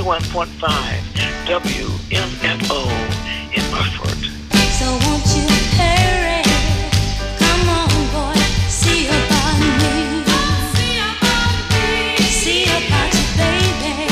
91.5 WMFO in Rockford. So won't you hurry? Come on, boy, see about me. See about you, baby.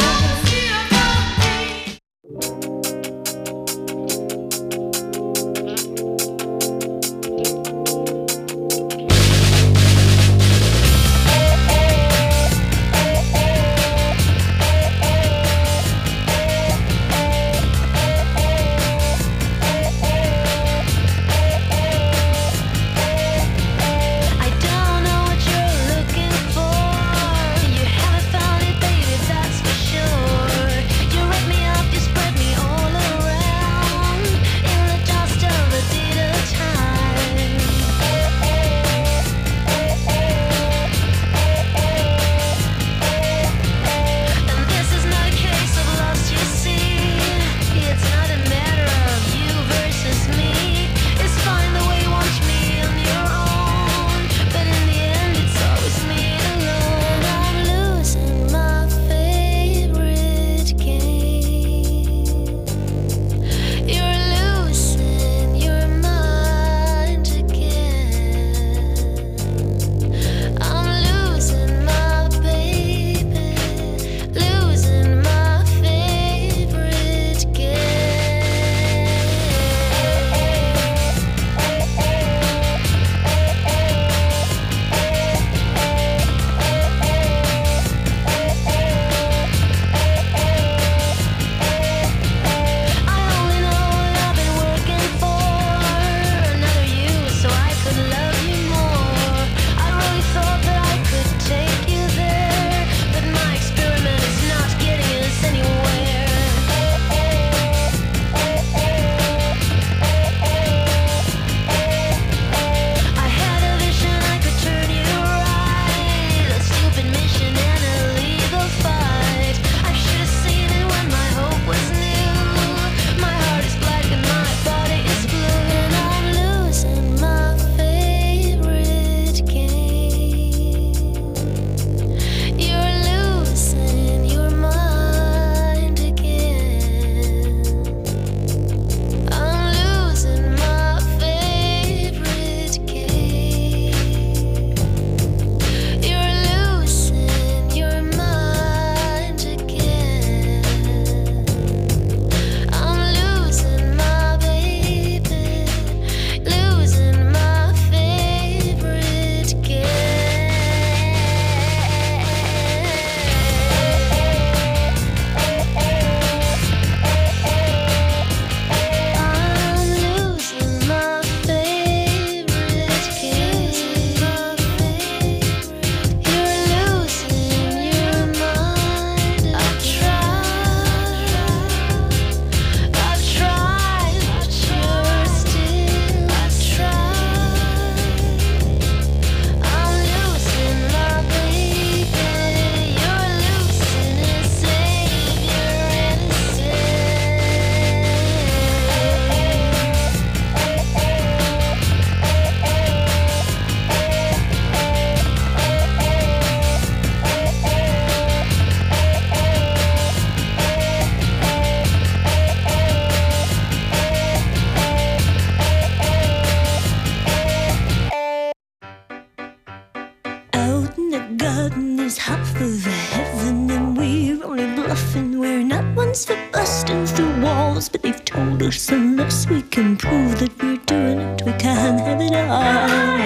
But they've told us unless we can prove that we're doing it, we can't have it all.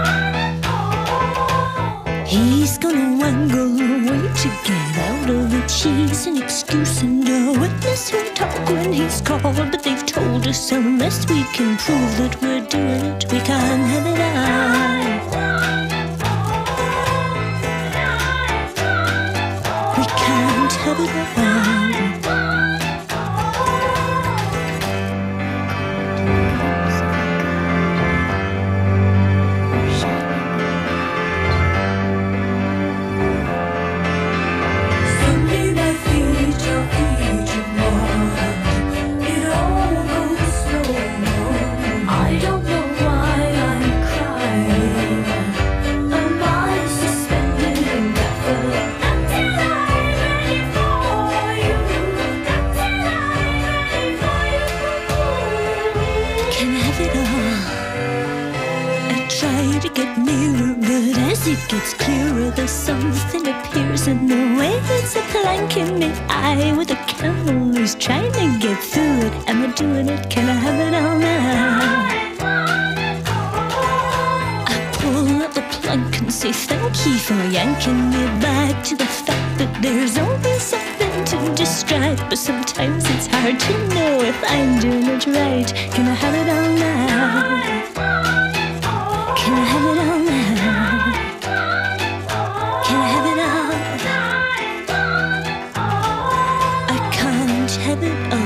He's gonna wangle away to get out of it. She's an excuse and a witness who'll talk when he's called. But they've told us unless we can prove that we're doing it, we can't have it all. We can't have it all. Suspended indefinitely until I'm ready for you. it's clearer, there's something appears in the way. It's a plank in the eye with a camel who's trying to get through it. Am I doing it? Can I have it all now? I pull up the plank and say thank you for yanking me back to the fact that there's always something to distract. But sometimes it's hard to know if I'm doing it right. Can I have it all now? Can I have it all now? Can I have it all? I can't have it all.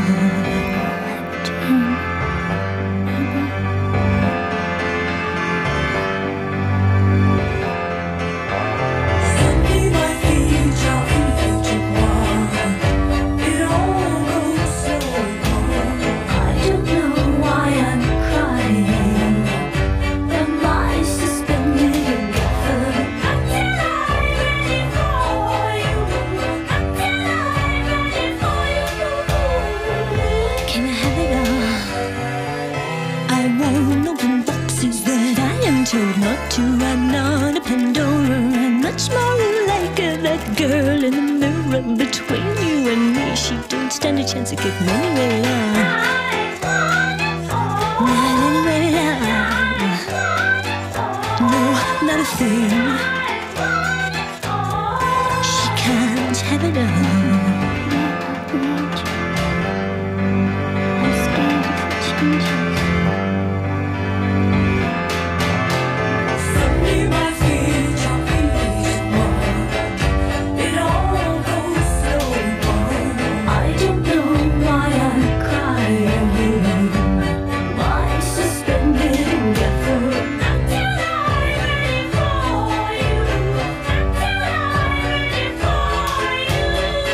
Send me my future, future one. It all goes so wrong. I don't know why I'm crying. Am I suspended in heaven until I'm ready for you? Until I'm ready for you. Can I have it all? I won't open boxes that I am told not to. I'm not a Pandora. I'm much more like that girl in the mirror between you and me. She don't stand a chance of getting anywhere at all. Not anywhere at all. No, not a thing. She can't have it all. I'm scared of the changes. Send me my future, future one. It all goes so wrong. I don't know why I'm crying. Why suspended in heaven until I'm ready for you. Until I'm ready for you.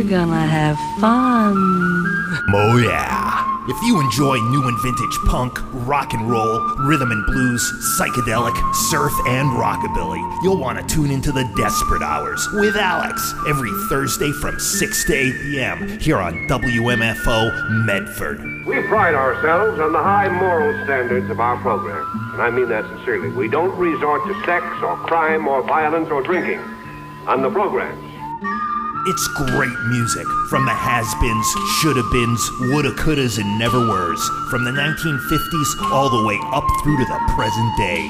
we're gonna have fun. Oh yeah. If you enjoy new and vintage punk, rock and roll, rhythm and blues, psychedelic, surf, and rockabilly, you'll want to tune into the Desperate Hours with Alex every Thursday from 6 to 8 p.m. here on WMFO Medford. We pride ourselves on the high moral standards of our program, and I mean that sincerely. We don't resort to sex or crime or violence or drinking on the programs. It's great music from the has-beens, shoulda-beens, woulda-couldas, and never-weres, from the 1950s all the way up through to the present day.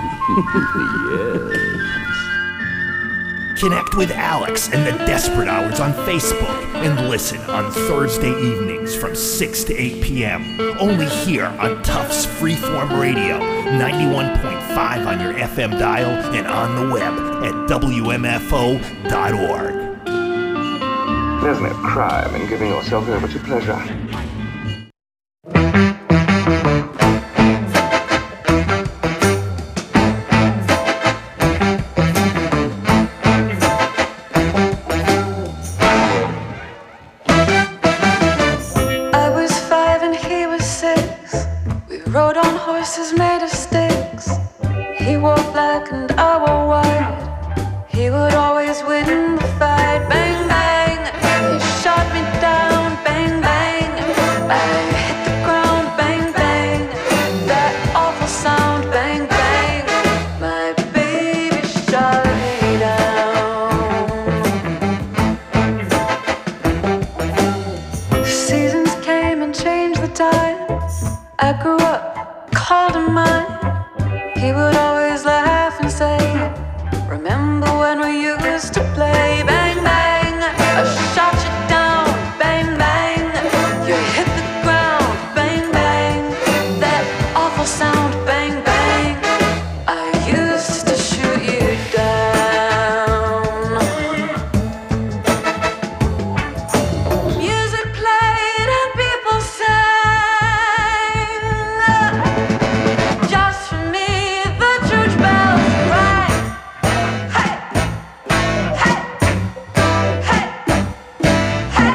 Yes. Connect with Alex and the Desperate Hours on Facebook and listen on Thursday evenings from 6 to 8 p.m. Only here on Tufts Freeform Radio, 91.5 on your FM dial and on the web at WMFO.org. There's no crime in giving yourself over to pleasure. I was 5 and he was 6. We rode on horses made of sticks. He wore black and I wore white. He would always win the fight. Bang, bang. He shot me down. Bang, bang. I hit the ground. Bang, bang. That awful sound. Bang, bang. My baby shot me down. Seasons came and changed the times. I grew up, called him mine. He would always laugh and say, remember when we used to play? Bang, bang, I shot you down. Bang, bang, you hit the ground. Bang, bang, that awful sound. Bang, bang, I used to shoot you down. Music played and people sang. Just for me, the church bells rang. Hey, hey, hey, hey.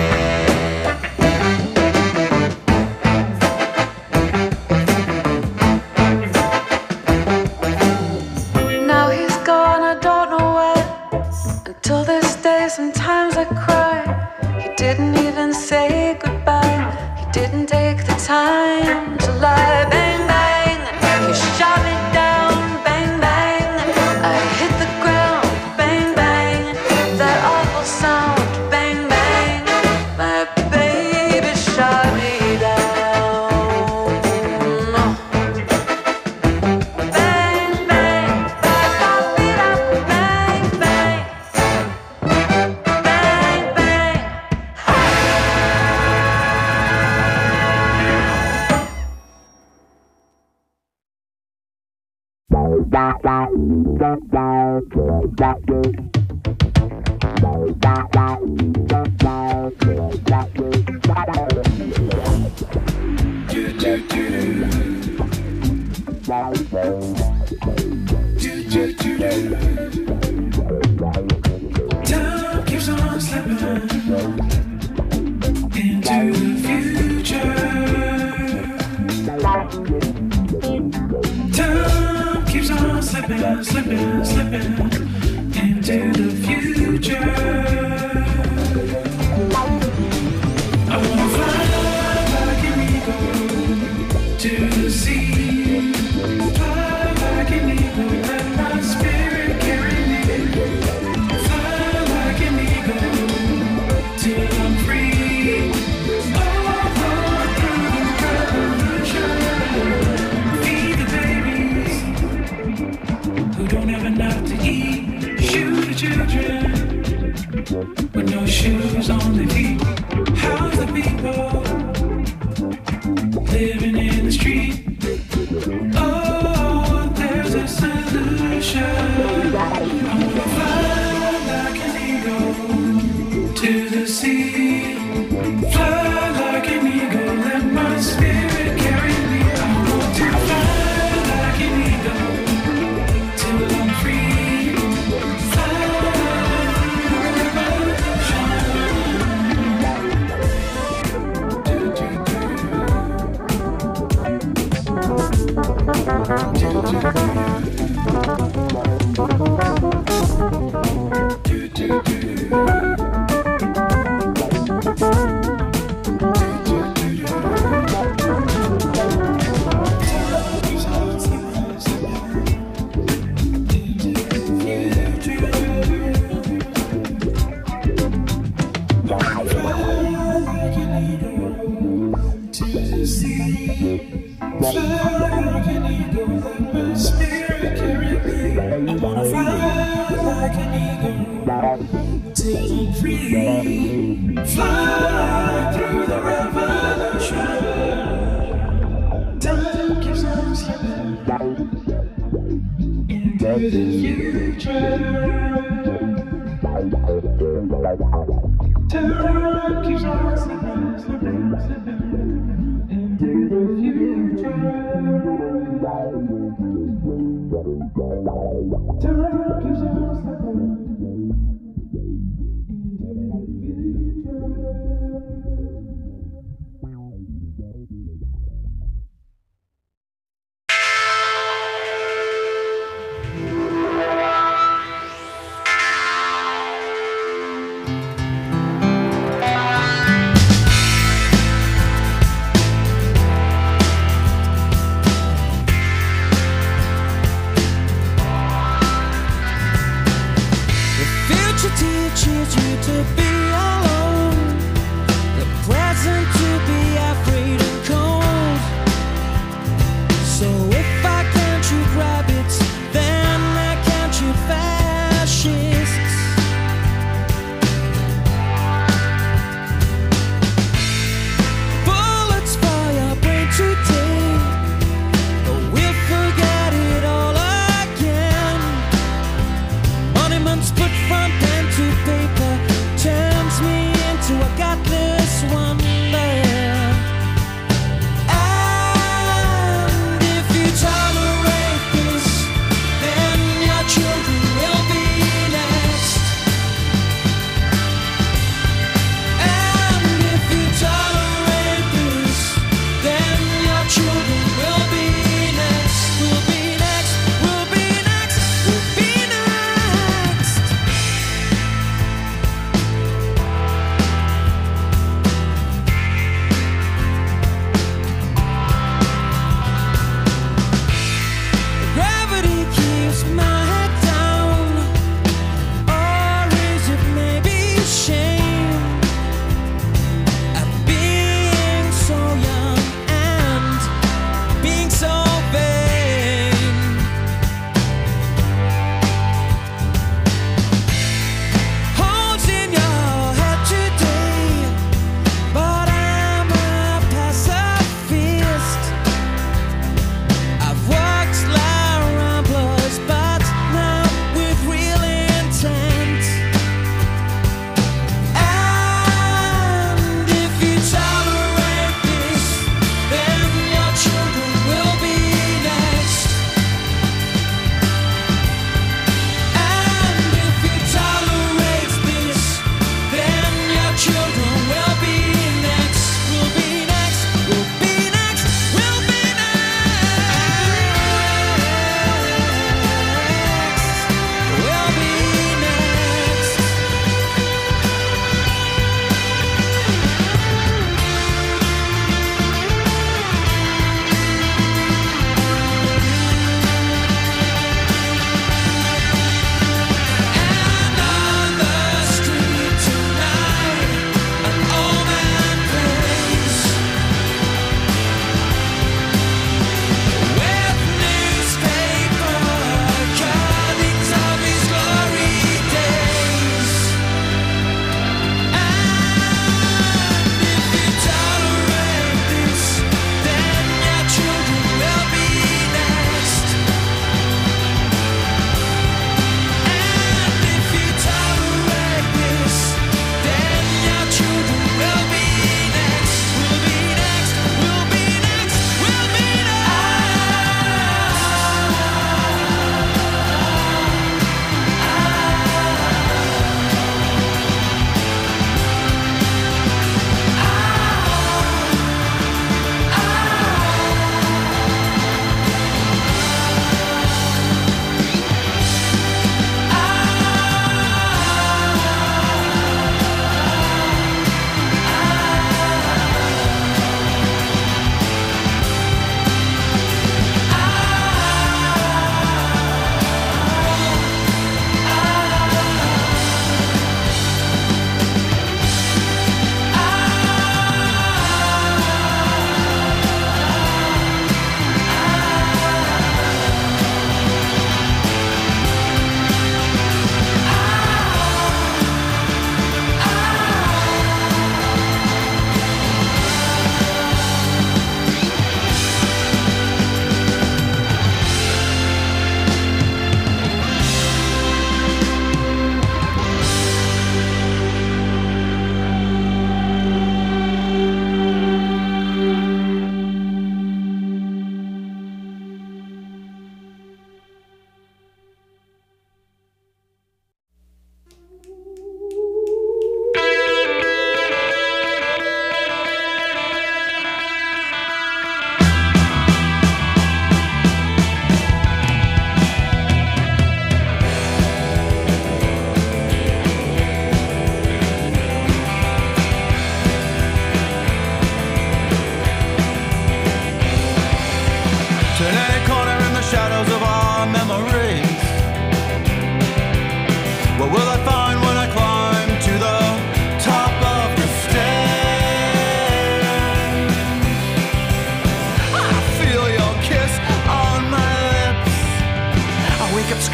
Now he's gone, I don't know where. Until this day, sometimes I cry. He didn't even say goodbye. He didn't take the time to lie. Bang, bang, he shot me down. Bang, bang, I hit the ground. Bang, bang, that awful sound. Bang, bang, my baby shot me down. Bang, bang, ba-ba-be-da. Bang, bang, bang, bang. Time keeps on slipping into the future. Time keeps on slipping, slipping, slipping into the future. I wanna fly like an eagle to the sea. Fly like an eagle, let my spirit carry me. Fly like an eagle till I'm free. All through the revolution. Feed the babies who don't have enough to eat. Shoot the children with no shoes on their feet. How's the people living in the street? Oh, there's a solution. I wanna fly like an eagle to the sea. Fly like an eagle, let my spirit carry me. I want to fly like an eagle till I'm free. Fly, revolution.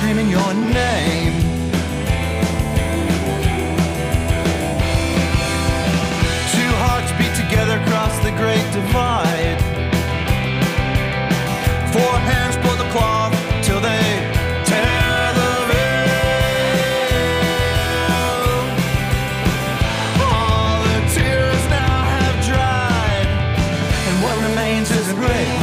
screaming your name. Two hearts beat together across the great divide. Four hands pull the cloth till they tear the veil. All the tears now have dried, and what remains isn't real.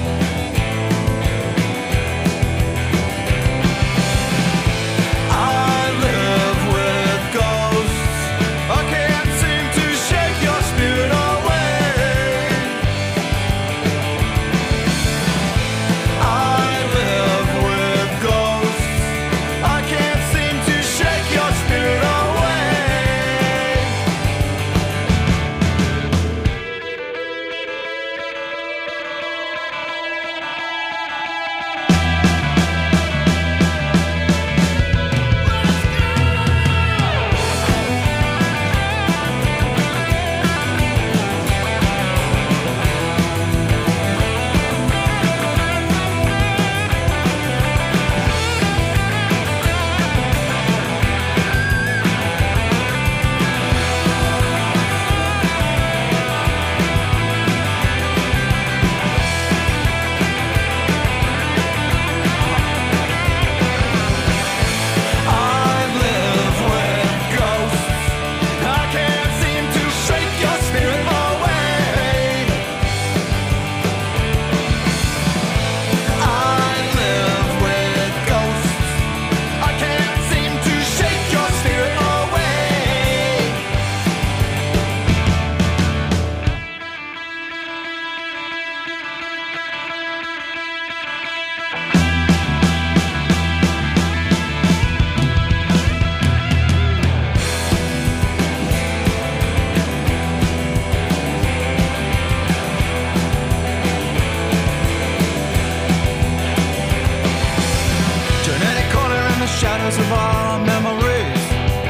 Shadows of our memories.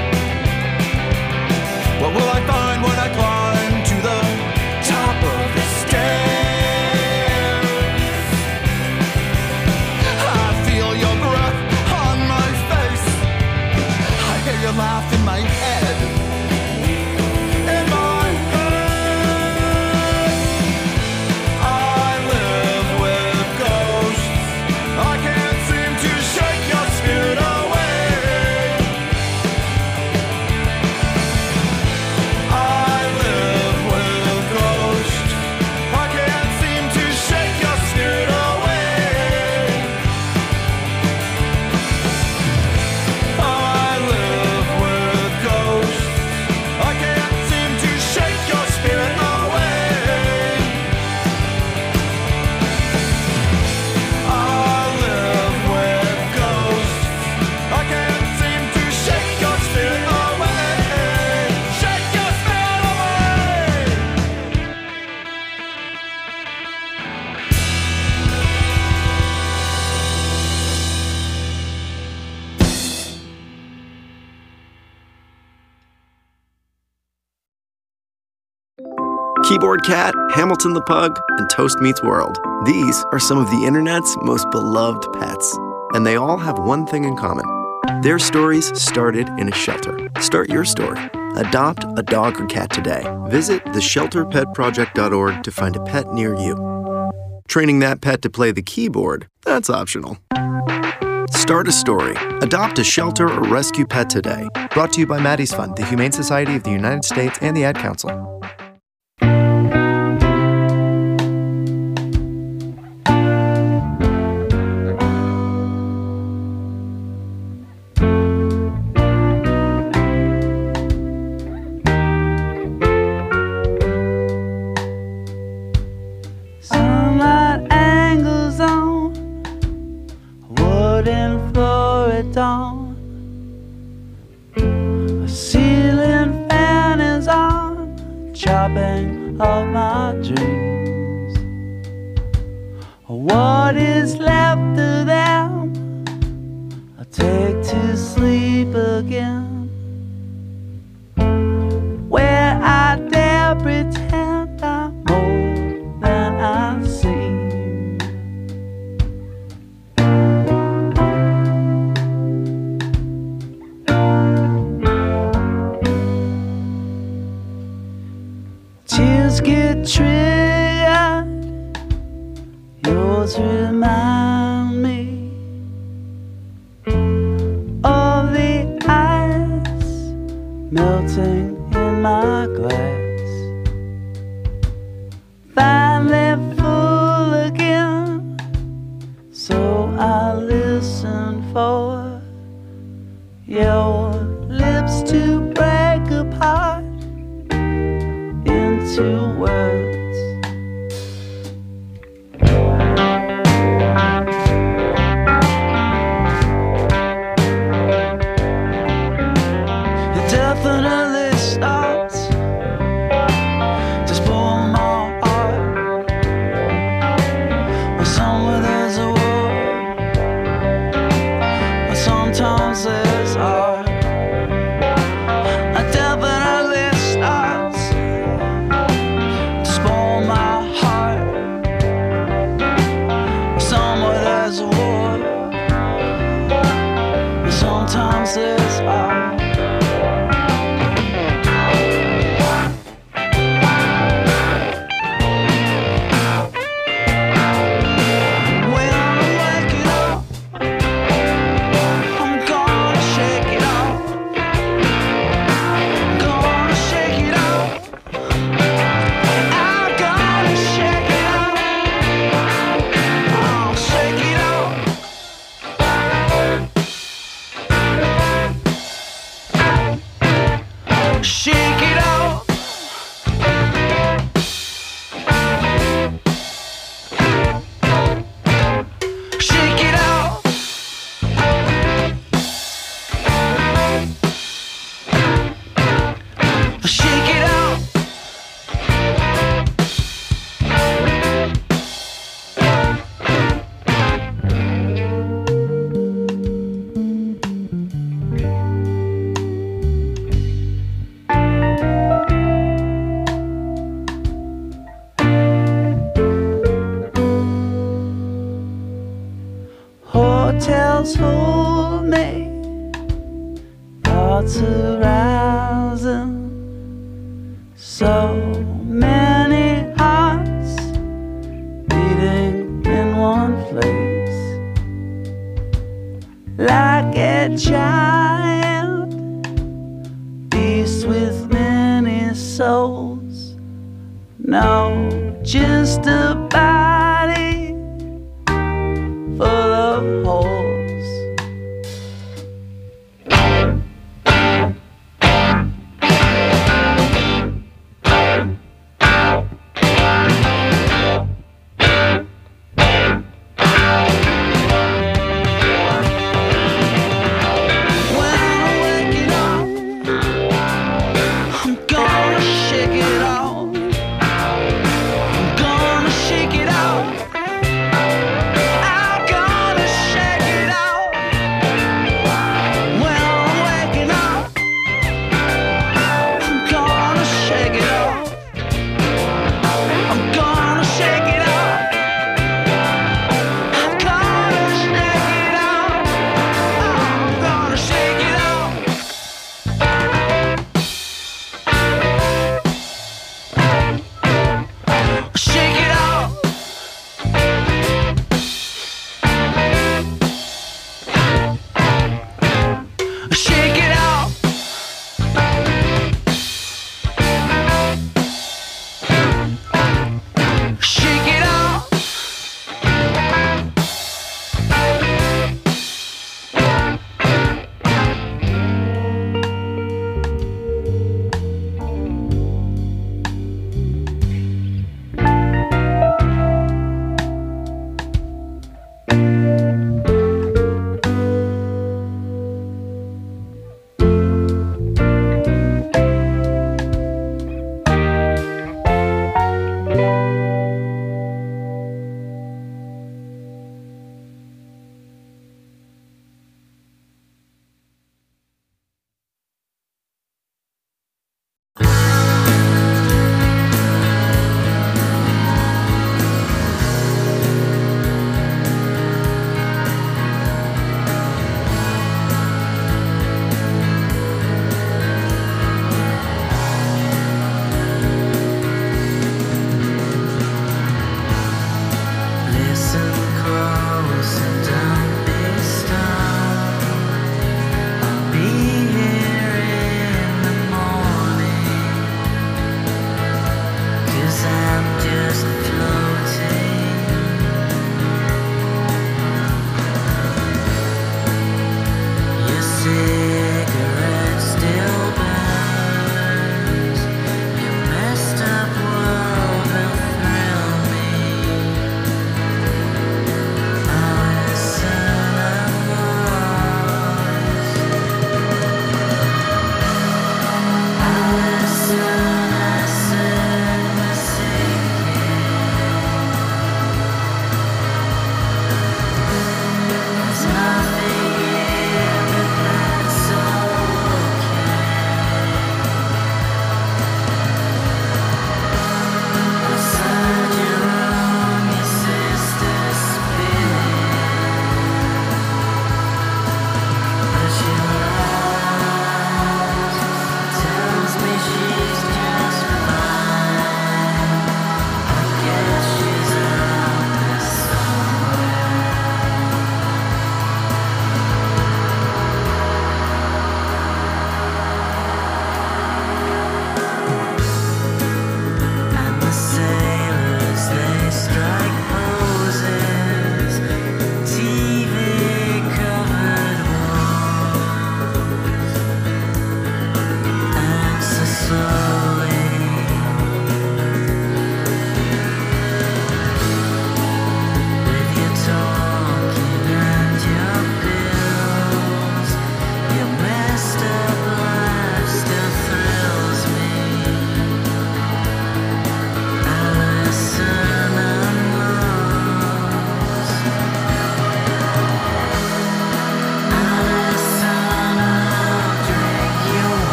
What will I find when I climb to the top of the stairs? I feel your breath on my face. I hear your laugh in my head. In my head, I live with ghosts. I can't seem to shake your spirit away. Keyboard Cat, Hamilton the Pug, and Toast Meets World. These are some of the internet's most beloved pets. And they all have one thing in common. Their stories started in a shelter. Start your story. Adopt a dog or cat today. Visit theshelterpetproject.org to find a pet near you. Training that pet to play the keyboard, that's optional. Start a story. Adopt a shelter or rescue pet today. Brought to you by Maddie's Fund, the Humane Society of the United States, and the Ad Council. A ceiling fan is on, chopping of my dreams. What is left of them I take to sleep again, where I dare pretend I'm more than I seem. tears get triggered. Yours remind me of the ice melting in my glass. Finally full again, so I listen for your lips to break apart into words. It definitely starts to spoil my heart. When somewhere there's a war, when sometimes there's art. It definitely starts to spoil my heart. When somewhere there's a war, when sometimes there's art. Shake it off. Shake it off. Shake it off. Hotels hold me, thoughts arising, so many hearts beating in one place, like a giant beast with many souls. No, just a body full of holes. When I'm waking up, I'm gonna shake it off. I'm gonna shake it off. I'm gonna shake it off. When I'm waking up, I'm gonna shake it off. I'm gonna shake it off. I'm gonna shake it off. I'm gonna shake it off. Shake it off. Shake it off. Shake it off.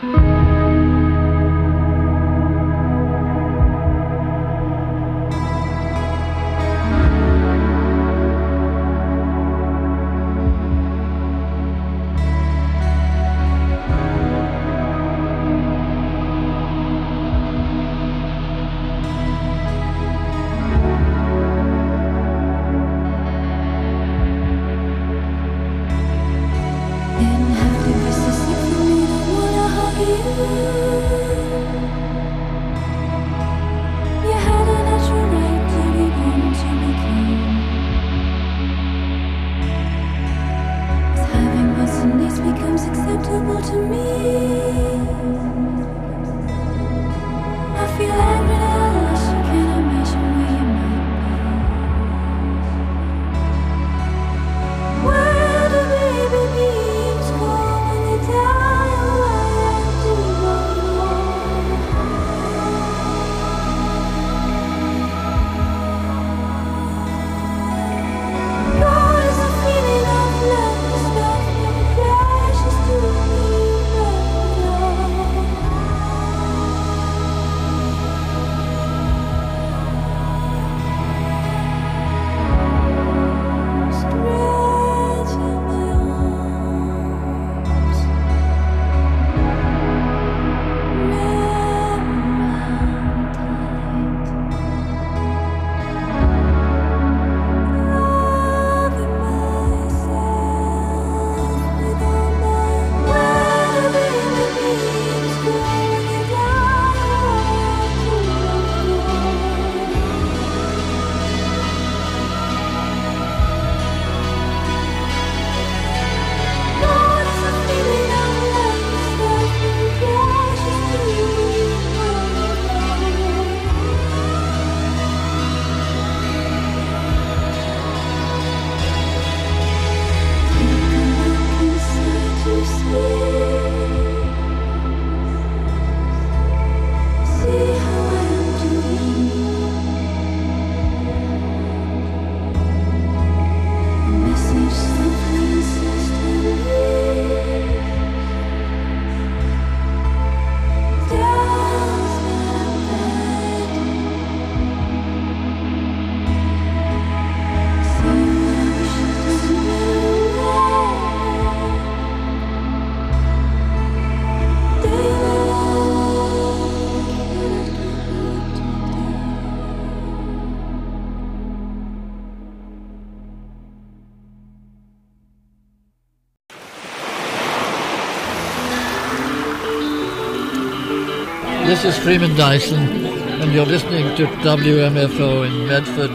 This is Freeman Dyson, and you're listening to WMFO in Medford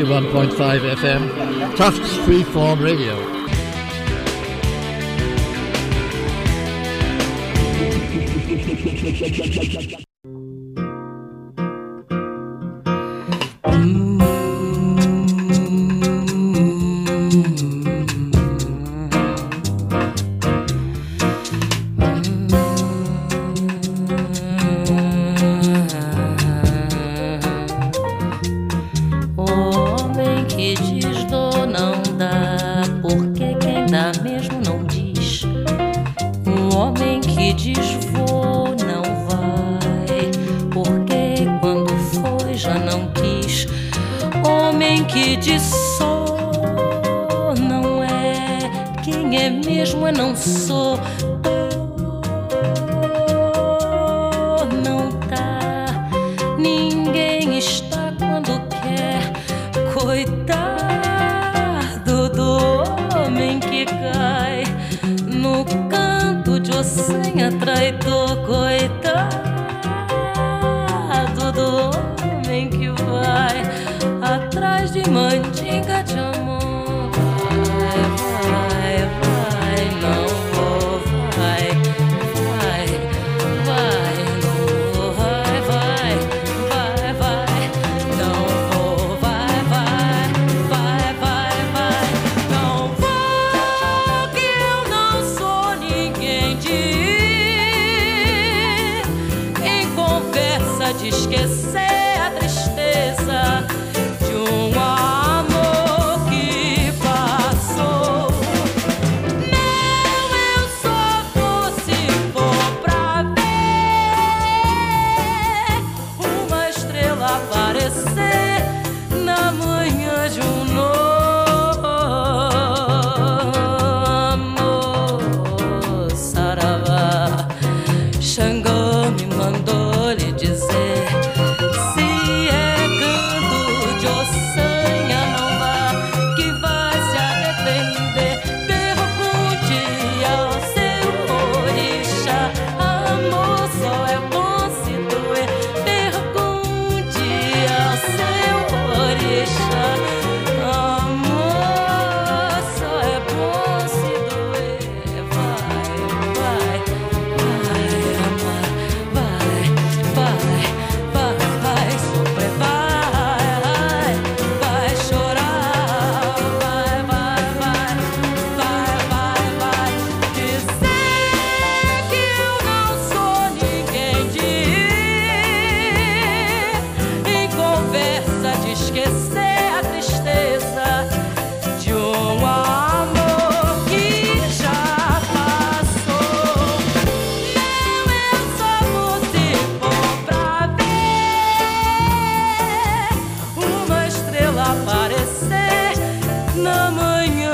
91.5 FM, Tufts Freeform Radio.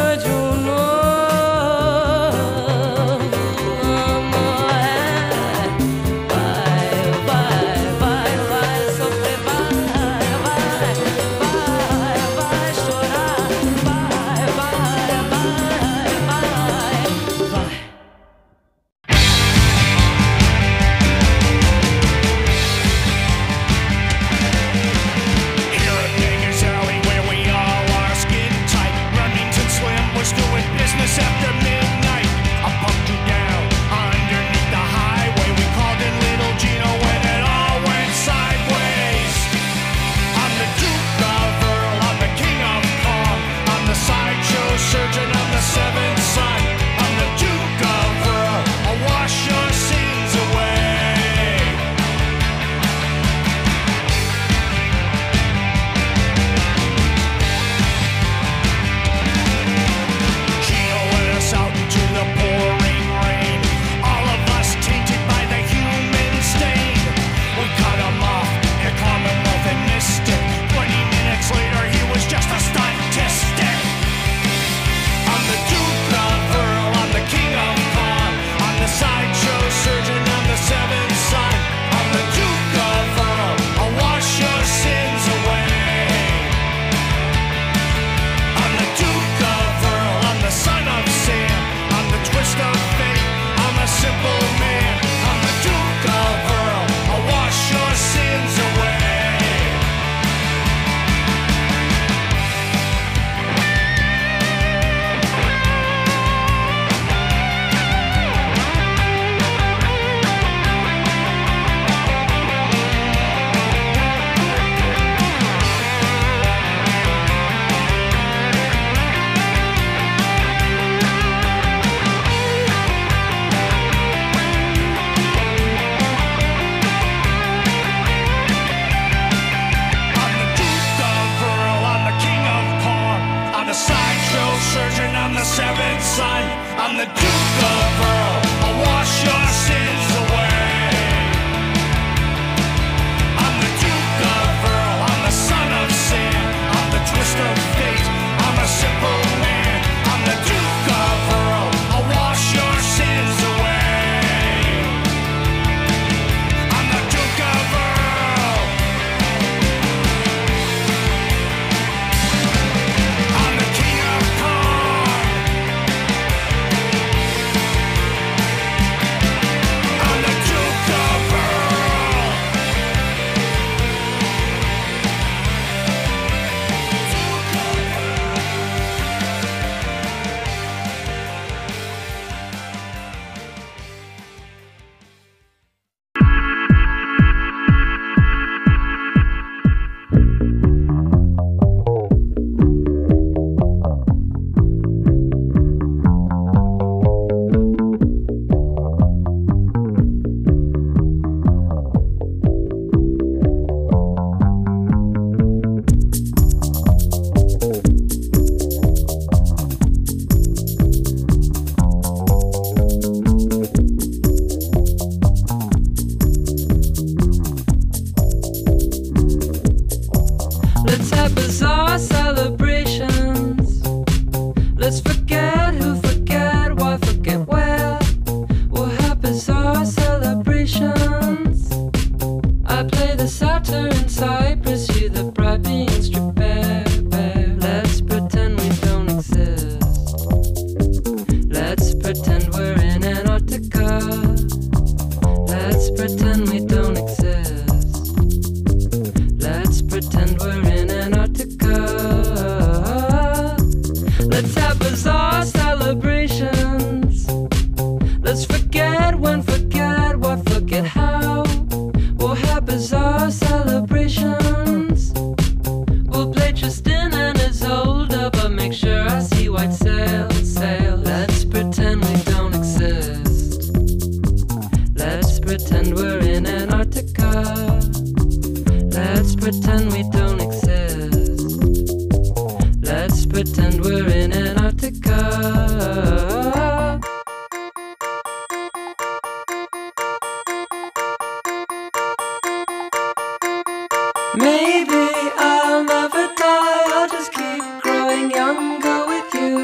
Maybe I'll never die, I'll just keep growing younger with you.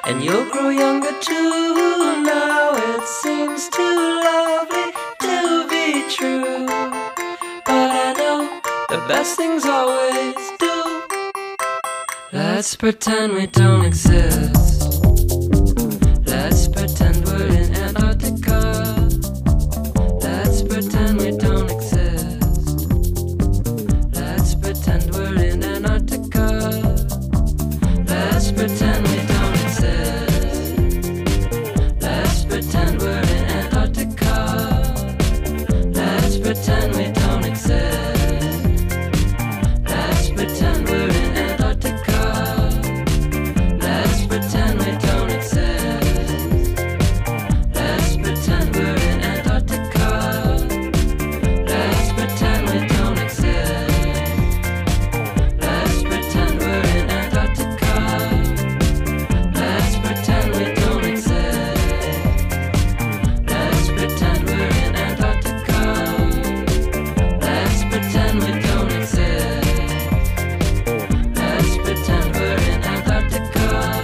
and you'll grow younger too. Now it seems too lovely to be true, but I know the best things always do. Let's pretend we don't exist. Let's pretend we're in Antarctica. Let's pretend we don't exist. Let's pretend we're in Antarctica. Let's pretend we don't exist. Let's pretend we're in Antarctica. Let's pretend we don't exist. Let's pretend we're in Antarctica. Let's pretend we don't exist. Let's pretend we're in Antarctica. Let's pretend we don't exist. Let's pretend we're in Antarctica. Let's pretend we don't exist. Let's pretend we're in Antarctica. Let's pretend we don't exist. Let's pretend we're in Antarctica.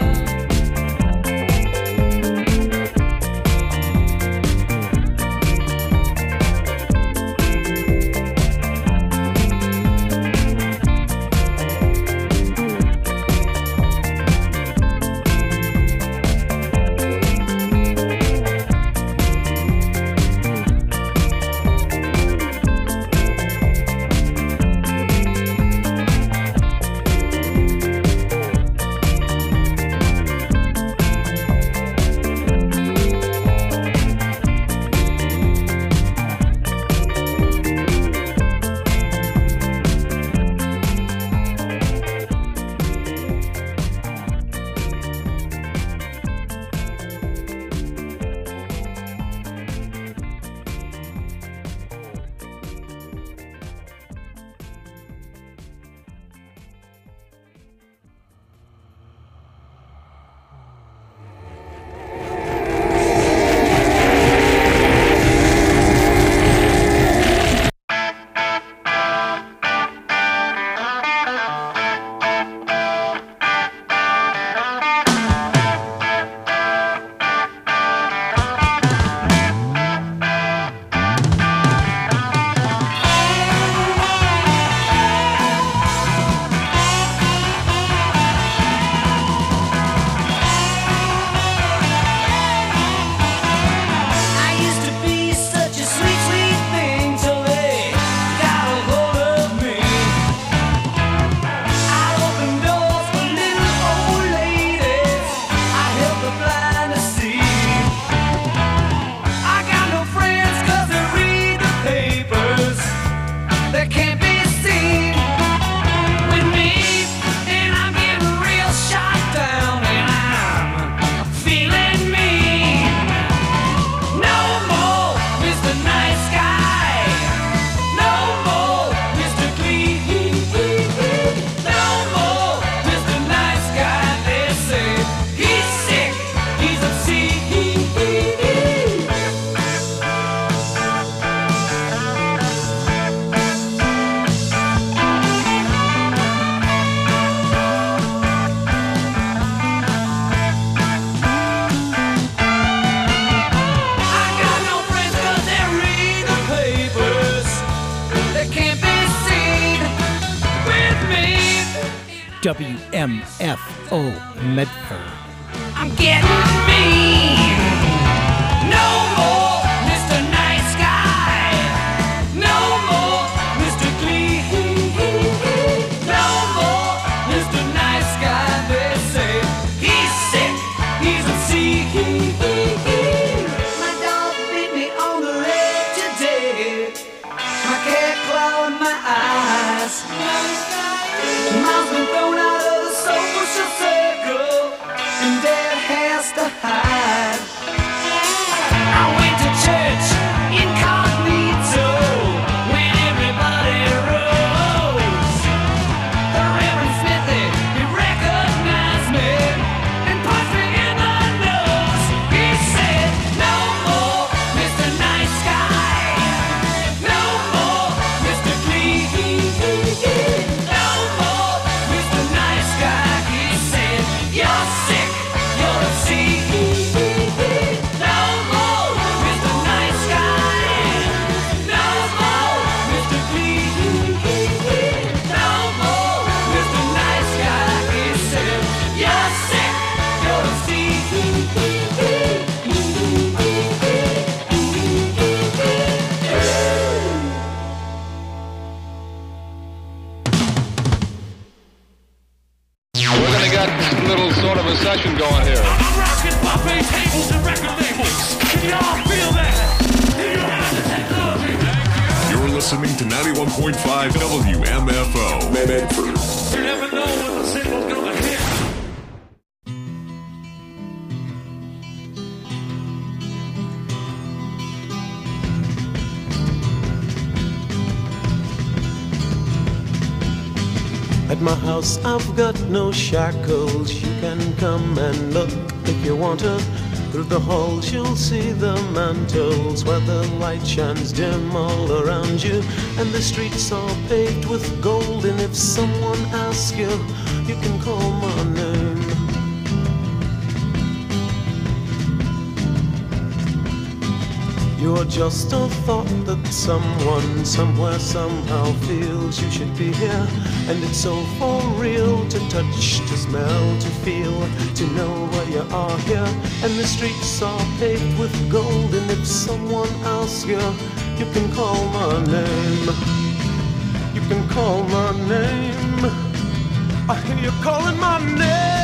I used to be such a sweet, sweet thing till they got a hold of me. I opened doors for little old ladies. I helped the blind to see. I got no friends 'cause they read the papers. They can't be seen with me, and I'm getting real shot down, and I'm feeling mean. No more Mr. Nice Guy. No more Mr. Clean. No more Mr. Nice Guy. They say he's sick, he's obscene. I got no friends 'cause they read the papers. They can't be seen with me. WMFO Medford. I'm getting mean. No more Mr. Nice Guy. No more Mr. Clean. No more Mr. Nice Guy. They say he's sick, he's obscene. My dog bit me on the leg today. My cat clawed my eyes. Mom's been thrown out of the social circle, and Dad has to hide. I went to church incognito when everybody rose. The Reverend Smithy, he recognized me and punched me in the nose. He said, no more Mr. Nice Guy. No more Mr. Clean. No more Mr. Nice Guy. He said, you're sick, you're rhythm going here. I'm rocking buffet tables and record labels. Can y'all feel that? Do you have the technology? You're listening to 91.5 WMFO. Medford. You never know when the single's gonna hit. At my house I've got no shackles. You can come and look if you want to. Through the halls you'll see the mantles where the light shines dim all around you. And the streets are paved with gold. And if someone asks you, you can call my name. You're just a thought that someone, somewhere, somehow feels you should be here. And it's so for real to touch, to smell, to feel, to know where you are here. And the streets are paved with gold. And if someone asks you, you can call my name. You can call my name. I hear you calling my name.